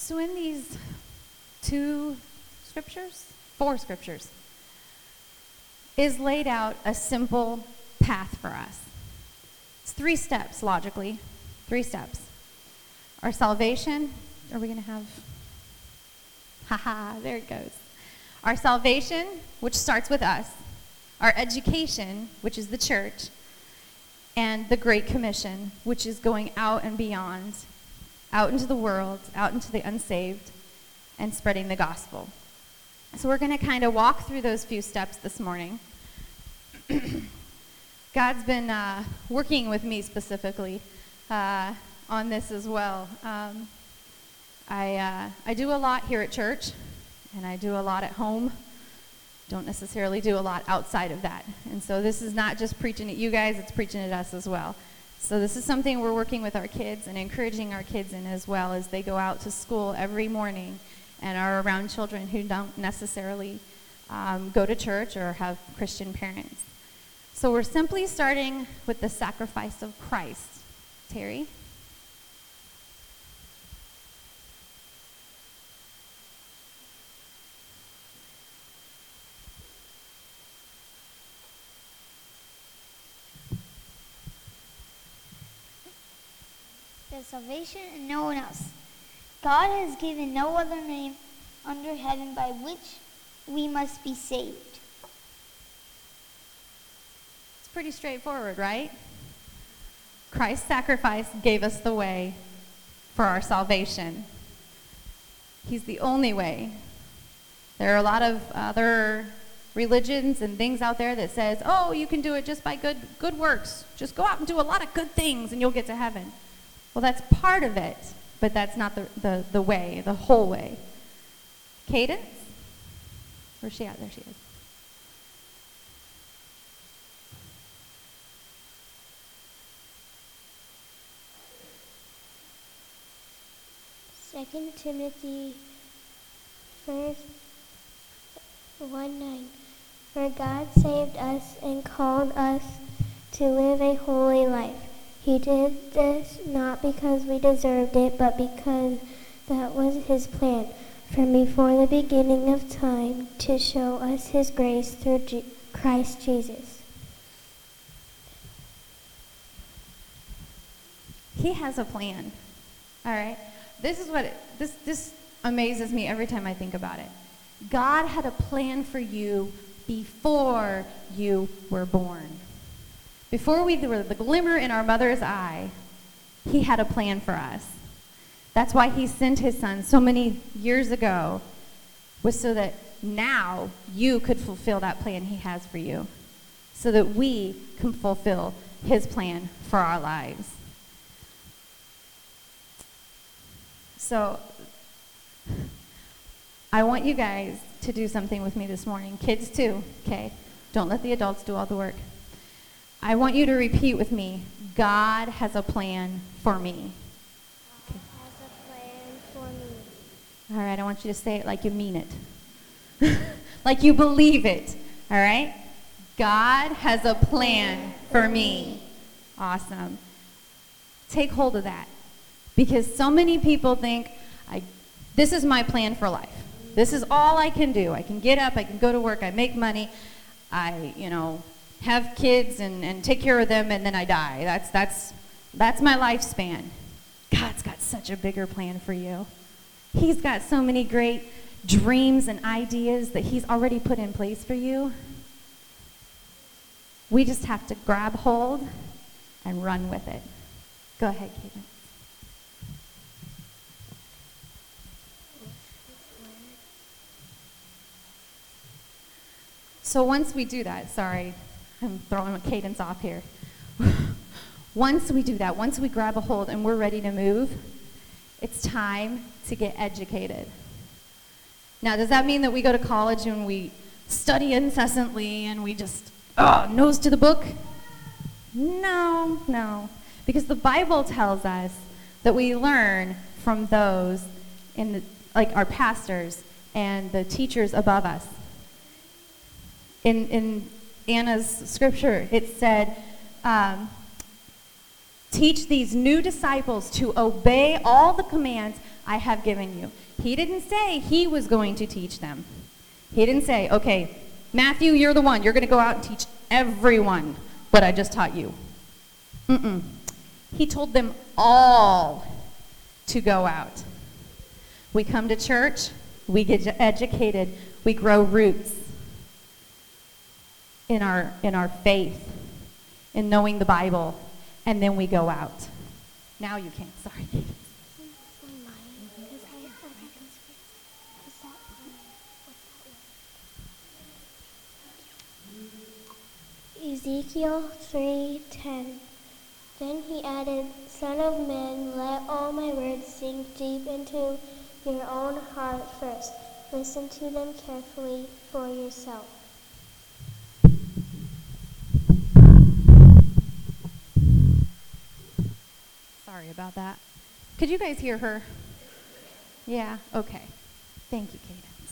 So in these four scriptures, is laid out a simple path for us. It's 3 steps, logically. 3 steps. Our salvation, are we going to have, there it goes. Our salvation, which starts with us. Our education, which is the church. And the Great Commission, which is going out and beyond, out into the world, out into the unsaved, and spreading the gospel. So we're going to kind of walk through those few steps this morning. God's been working with me specifically on this as well. I do a lot here at church, and I do a lot at home. Don't necessarily do a lot outside of that. And so this is not just preaching at you guys, it's preaching at us as well. So this is something we're working with our kids and encouraging our kids in as well as they go out to school every morning and are around children who don't necessarily go to church or have Christian parents. So we're simply starting with the sacrifice of Christ. Terry? There's salvation and no one else. God has given no other name under heaven by which we must be saved. It's pretty straightforward, right? Christ's sacrifice gave us the way for our salvation. He's the only way. There are a lot of other religions and things out there that says, oh, you can do it just by good works. Just go out and do a lot of good things and you'll get to heaven. Well, that's part of it, but that's not the way, the whole way. Cadence? Where's she at? There she is. Second Timothy 1:9. For God saved us and called us to live a holy life. He did this not because we deserved it, but because that was his plan from before the beginning of time to show us his grace through Christ Jesus. He has a plan. All right? This is what this amazes me every time I think about it. God had a plan for you before you were born. Before we were the glimmer in our mother's eye, he had a plan for us. That's why he sent his son so many years ago, was so that now you could fulfill that plan he has for you, so that we can fulfill his plan for our lives. So I want you guys to do something with me this morning. Kids too, okay? Don't let the adults do all the work. I want you to repeat with me, God has a plan for me. God has a plan for me. All right, I want you to say it like you mean it. Like you believe it, all right? God has a plan for me. Awesome. Take hold of that. Because so many people think, this is my plan for life. This is all I can do. I can get up, I can go to work, I make money, I, have kids and take care of them, and then I die. That's my lifespan. God's got such a bigger plan for you. He's got so many great dreams and ideas that he's already put in place for you. We just have to grab hold and run with it. Go ahead, Kaden. So once we do that, sorry, I'm throwing a cadence off here. Once we do that, once we grab a hold and we're ready to move, it's time to get educated. Now, does that mean that we go to college and we study incessantly and we just, nose to the book? No. Because the Bible tells us that we learn from those like our pastors and the teachers above us. In Anna's scripture, it said, teach these new disciples to obey all the commands I have given you. He didn't say he was going to teach them. He didn't say, okay, Matthew, you're the one. You're going to go out and teach everyone what I just taught you. He told them all to go out. We come to church, we get educated, we grow roots in our faith, in knowing the Bible, and then we go out. Now you can. Sorry. Ezekiel 3:10. Then he added, Son of man, let all my words sink deep into your own heart first. Listen to them carefully for yourself. Sorry about that. Could you guys hear her? Yeah? Okay. Thank you, Cadence.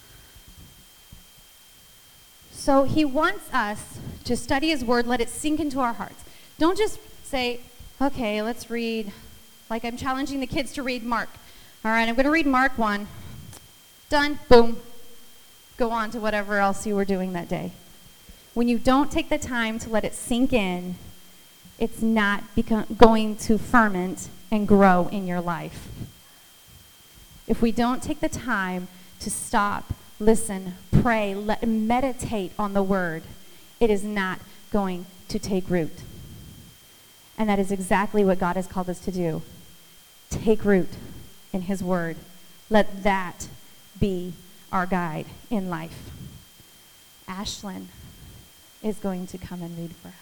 So he wants us to study his word, let it sink into our hearts. Don't just say, okay, let's read, like I'm challenging the kids to read Mark. All right, I'm going to read Mark 1. Done. Boom. Go on to whatever else you were doing that day. When you don't take the time to let it sink in, it's not going to ferment and grow in your life. If we don't take the time to stop, listen, pray, meditate on the word, it is not going to take root. And that is exactly what God has called us to do. Take root in his word. Let that be our guide in life. Ashlyn is going to come and read for us.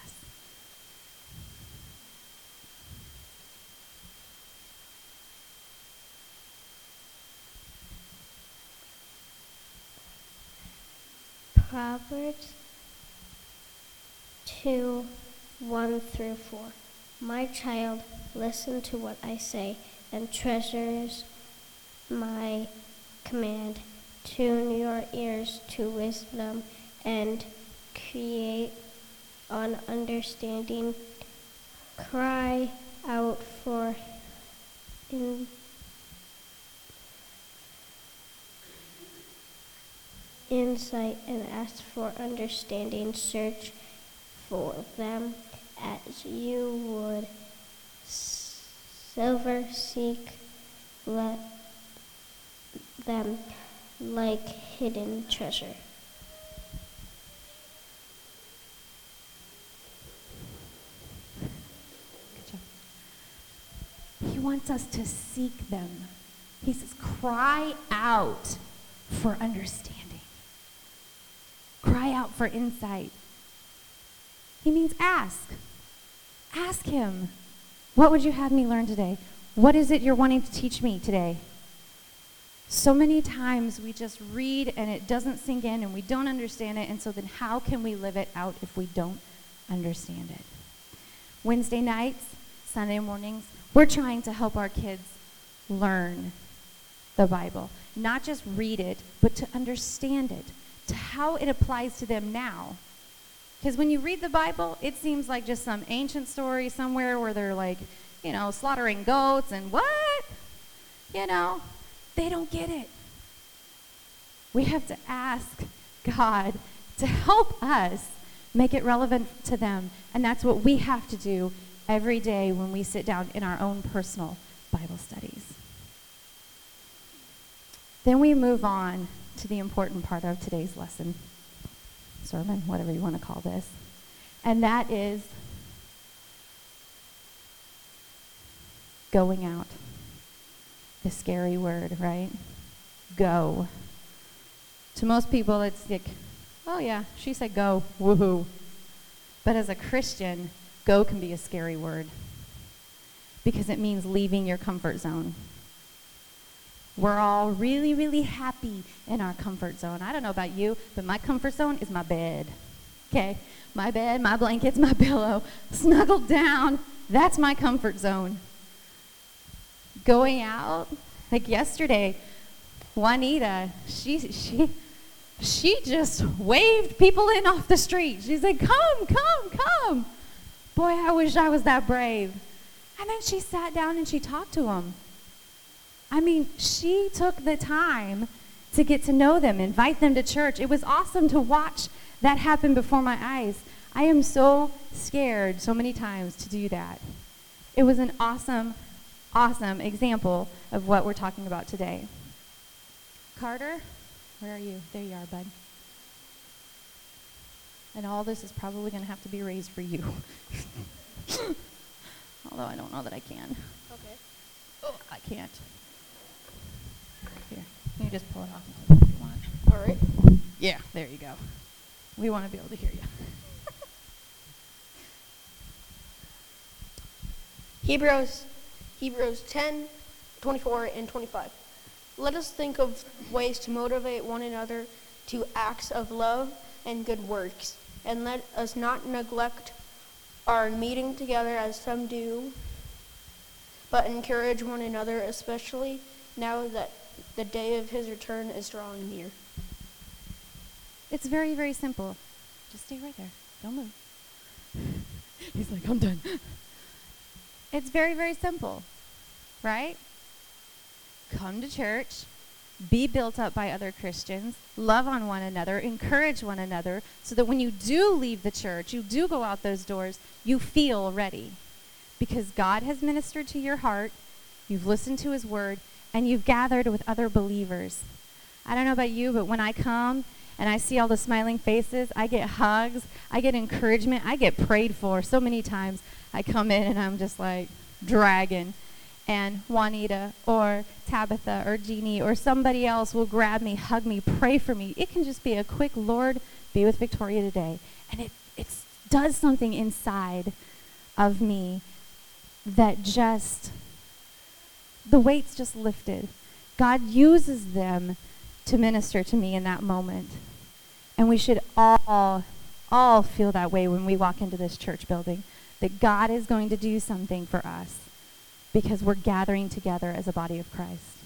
Proverbs 2:1-4. My child, listen to what I say and treasures my command. Tune your ears to wisdom and create on understanding. Cry out for insight and ask for understanding. Search for them as you would silver. Seek let them like hidden treasure. Good job. He wants us to seek them. He says, cry out for understanding. Cry out for insight. He means ask. Ask him. What would you have me learn today? What is it you're wanting to teach me today? So many times we just read and it doesn't sink in and we don't understand it, and so then how can we live it out if we don't understand it? Wednesday nights, Sunday mornings, we're trying to help our kids learn the Bible. Not just read it, but to understand it, to how it applies to them now. Because when you read the Bible, it seems like just some ancient story somewhere where they're like, slaughtering goats and what? They don't get it. We have to ask God to help us make it relevant to them. And that's what we have to do every day when we sit down in our own personal Bible studies. Then we move on to the important part of today's lesson, sermon, whatever you want to call this. And that is going out. The scary word, right? Go. To most people, it's like, oh yeah, she said go, woohoo. But as a Christian, go can be a scary word because it means leaving your comfort zone. We're all really, really happy in our comfort zone. I don't know about you, but my comfort zone is my bed. Okay? My bed, my blankets, my pillow, snuggled down. That's my comfort zone. Going out, like yesterday, Juanita, she just waved people in off the street. She's like, come. Boy, I wish I was that brave. And then she sat down and she talked to them. I mean, she took the time to get to know them, invite them to church. It was awesome to watch that happen before my eyes. I am so scared so many times to do that. It was an awesome, awesome example of what we're talking about today. Carter, where are you? There you are, bud. And all this is probably going to have to be raised for you. Although I don't know that I can. Okay. Oh, I can't. Here, you just pull it off if you want. All right. Yeah, there you go. We want to be able to hear you. Hebrews 10:24 and 25. Let us think of ways to motivate one another to acts of love and good works, and let us not neglect our meeting together as some do, but encourage one another, especially now that the day of his return is drawing near. It's very, very simple. Just stay right there. Don't move. He's like, I'm done. It's very, very simple, right? Come to church, be built up by other Christians, love on one another, encourage one another, so that when you do leave the church, you do go out those doors, you feel ready. Because God has ministered to your heart, you've listened to his word, and you've gathered with other believers. I don't know about you, but when I come and I see all the smiling faces, I get hugs, I get encouragement, I get prayed for. So many times I come in and I'm just like dragging, and Juanita or Tabitha or Jeannie or somebody else will grab me, hug me, pray for me. It can just be a quick, Lord, be with Victoria today. And it does something inside of me that just, the weight's just lifted. God uses them to minister to me in that moment. And we should all feel that way when we walk into this church building, that God is going to do something for us because we're gathering together as a body of Christ.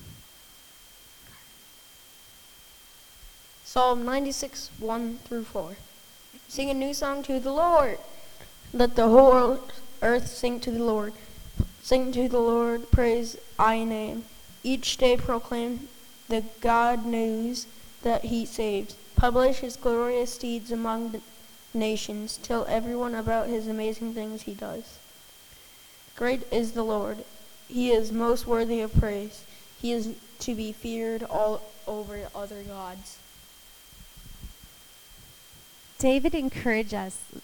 Psalm 96:1-4. Sing a new song to the Lord. Let the whole earth sing to the Lord. Sing to the Lord, praise I name. Each day proclaim the God news that he saves. Publish his glorious deeds among the nations. Tell everyone about his amazing things he does. Great is the Lord. He is most worthy of praise. He is to be feared all over other gods. David encourages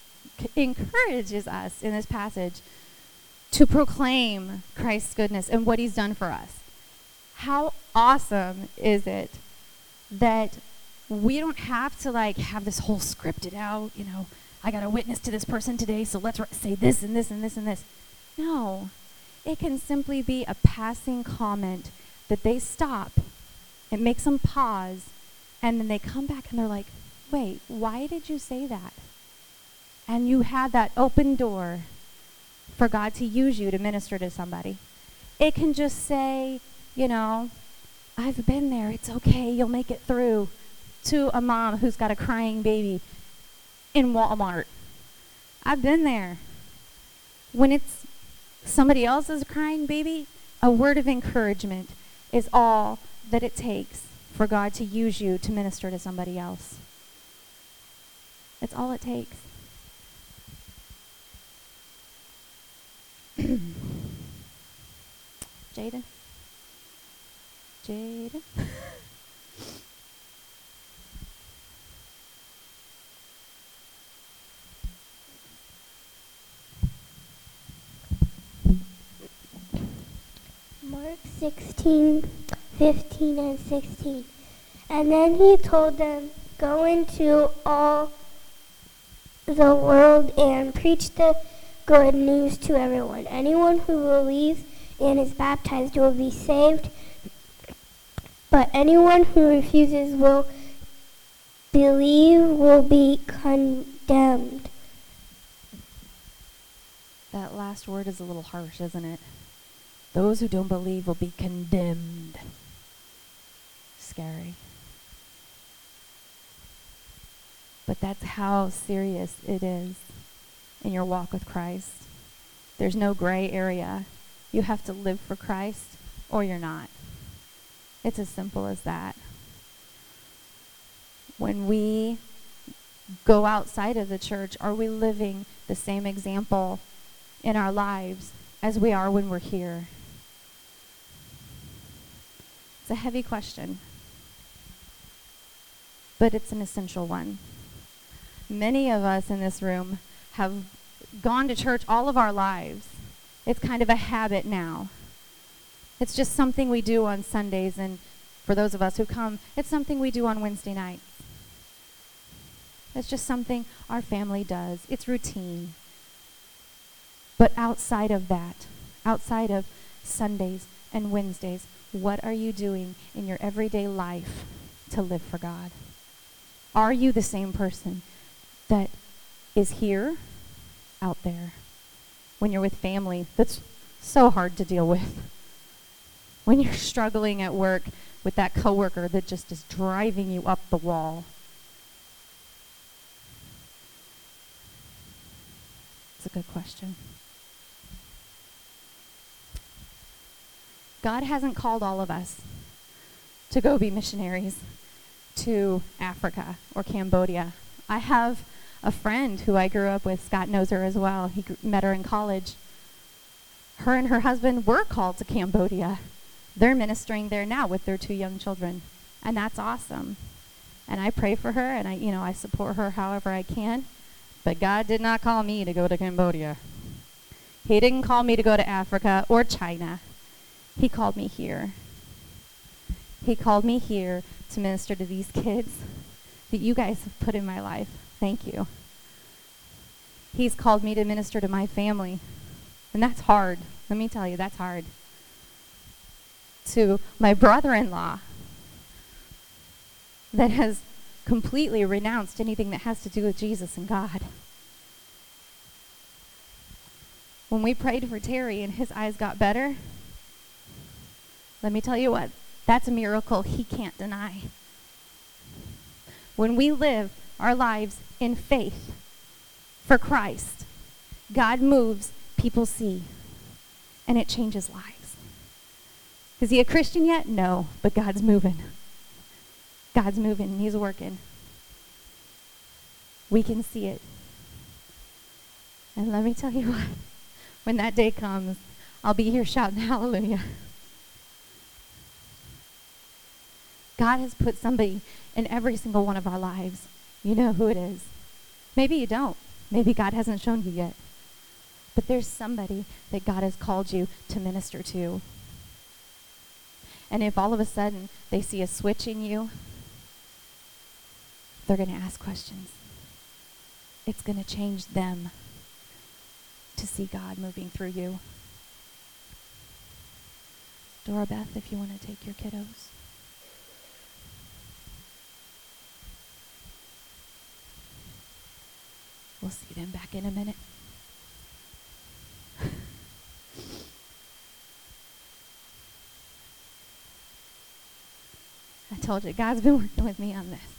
us in this passage to proclaim Christ's goodness and what he's done for us. How awesome is it that we don't have to have this whole scripted out, I got to witness to this person today, so let's say this and this and this and this. No, it can simply be a passing comment that they stop, it makes them pause, and then they come back and they're like, wait, why did you say that? And you had that open door for God to use you to minister to somebody. It can just say, I've been there, it's okay, you'll make it through, to a mom who's got a crying baby in Walmart. I've been there. When it's somebody else's crying baby, a word of encouragement is all that it takes for God to use you to minister to somebody else. It's all it takes. Jaden? Mark 16:15 and 16. And then he told them, go into all the world and preach the good news to everyone. Anyone who believes and is baptized will be saved, but anyone who refuses will be condemned. That last word is a little harsh, isn't it? Those who don't believe will be condemned. Scary. But that's how serious it is in your walk with Christ. There's no gray area. You have to live for Christ or you're not. It's as simple as that. When we go outside of the church, are we living the same example in our lives as we are when we're here? It's a heavy question, but it's an essential one. Many of us in this room have gone to church all of our lives. It's kind of a habit now. It's just something we do on Sundays, and for those of us who come, it's something we do on Wednesday nights. It's just something our family does. It's routine. But outside of that, outside of Sundays and Wednesdays, what are you doing in your everyday life to live for God? Are you the same person that is here, out there? When you're with family, that's so hard to deal with. When you're struggling at work with that coworker that just is driving you up the wall. It's a good question. God hasn't called all of us to go be missionaries to Africa or Cambodia. I have a friend who I grew up with. Scott knows her as well. He met her in college. Her and her husband were called to Cambodia. They're ministering there now with their 2 young children, and that's awesome. And I pray for her, and I support her however I can. But God did not call me to go to Cambodia. He didn't call me to go to Africa or China. He called me here. He called me here to minister to these kids that you guys have put in my life. Thank you. He's called me to minister to my family. And that's hard. Let me tell you, that's hard. To my brother-in-law that has completely renounced anything that has to do with Jesus and God. When we prayed for Terry and his eyes got better, let me tell you what, that's a miracle he can't deny. When we live our lives in faith for Christ, God moves, people see, and it changes lives. Is he a Christian yet? No, but God's moving. God's moving, and he's working. We can see it. And let me tell you what, when that day comes, I'll be here shouting hallelujah. God has put somebody in every single one of our lives. You know who it is. Maybe you don't. Maybe God hasn't shown you yet. But there's somebody that God has called you to minister to. And if all of a sudden they see a switch in you, they're going to ask questions. It's going to change them to see God moving through you. Dora Beth, if you want to take your kiddos. We'll see them back in a minute. I told you, God's been working with me on this.